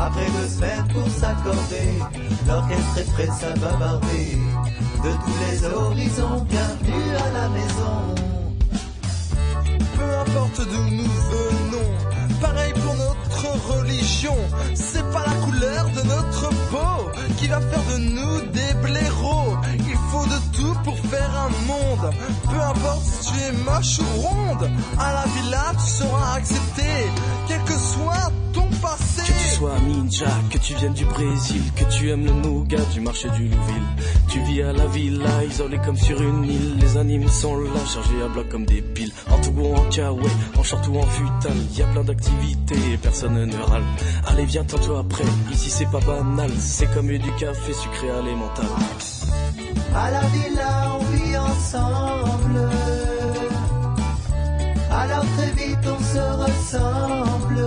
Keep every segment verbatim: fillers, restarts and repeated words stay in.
Après deux semaines pour s'accorder, l'orchestre est prêt à bavarder. De tous les horizons, bienvenue à la maison. Peu importe d'où nous venons, pareil pour notre religion. C'est pas la couleur de notre peau qui va faire de nous des blaireaux. Il faut de tout pour faire un monde. Peu importe si tu es moche ou ronde, à la villa tu seras accepté, quel que soit ton passé. Que tu sois ninja, que tu viennes du Brésil, que tu aimes le nougat du marché du Louville. Tu vis à la villa, isolé comme sur une île. Les animes sont là, chargés à bloc comme des piles. En tout ou en kawaii, en short ou en futal. Y a plein d'activités et personne ne râle. Allez viens tantôt après, ici c'est pas banal. C'est comme du café sucré à l'émental. À la villa on vit ensemble, alors très vite on se ressemble.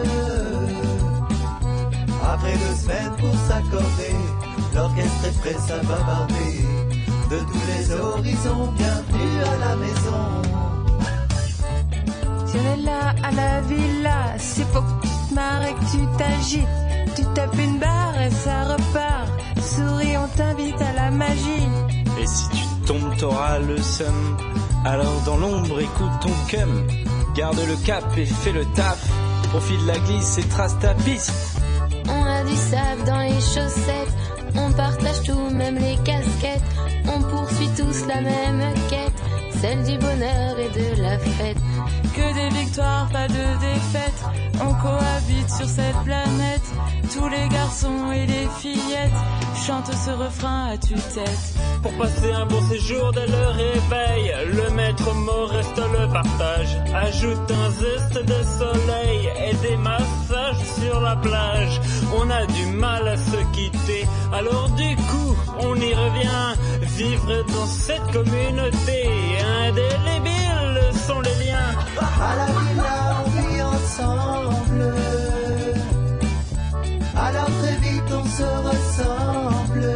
Après deux semaines pour s'accorder, l'orchestre est prêt à bavarder. De tous les horizons, bienvenue à la maison. Si on est là à la villa, c'est pour que tu te marres et que tu t'agites. Tu tapes une barre et ça repart. Souris, on t'invite à la magie. Et si tu tombes, t'auras le seum. Alors dans l'ombre, écoute ton cum. Garde le cap et fais le taf. Profite de la glisse et trace ta piste. On a du sable dans les chaussettes. On partage tout, même les casquettes. On poursuit tous la même quête, celle du bonheur et de la fête. Que des victoires, pas de défaites. On cohabite sur cette planète. Tous les garçons et les fillettes chantent ce refrain à tue-tête. Pour passer un bon séjour dès le réveil, le maître mot reste le partage. Ajoute un zeste de soleil et des massages sur la plage. On a du mal à se quitter, alors du coup on y revient. Vivre dans cette communauté, indélébiles sont les liens. À la villa on vit ensemble, alors très vite on se ressemble.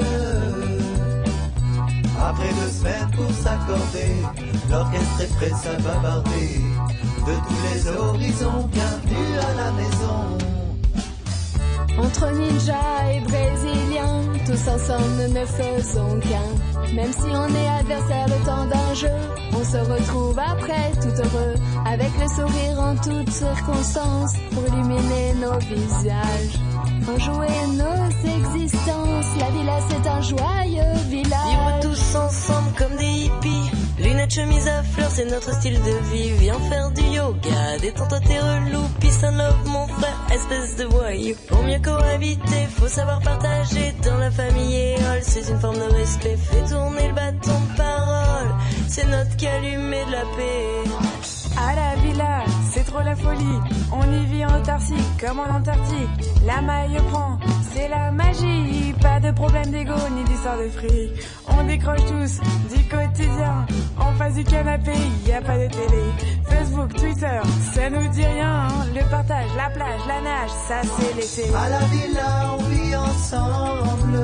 Après deux semaines pour s'accorder, l'orchestre est prêt à bavarder. De tous les horizons, bienvenue à la maison. Entre ninjas et brésiliens, tous ensemble ne faisons qu'un. Même si on est adversaire le temps d'un jeu, on se retrouve après tout heureux, avec le sourire en toutes circonstances, pour illuminer nos visages, enjouer nos existences. La villa c'est un joyeux village. Vivre tous ensemble comme des hippies, lunettes, chemise à fleurs, c'est notre style de vie. Viens faire du yoga, détends-toi tes relous. Peace and love mon frère, espèce de voyou. Pour mieux cohabiter, faut savoir partager. Dans la famille et hall, c'est une forme de respect. Fais tourner le bâton de parole, c'est notre calumet de la paix. À la villa, c'est trop la folie. On y vit en autarcie comme en Antarctique. La maille prend, c'est la magie. Pas de problème d'ego ni d'histoire de fric. On décroche tous du quotidien. En face du canapé, y a pas de télé. Facebook, Twitter, ça nous dit rien. Le partage, la plage, la nage, ça c'est l'été. À la villa on vit ensemble,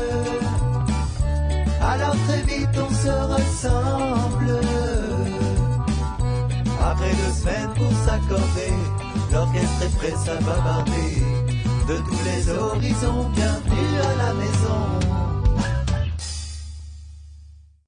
alors très vite on se ressemble. Après deux semaines pour s'accorder, l'orchestre est prêt à bavarder. De tous les horizons, bienvenue à la maison.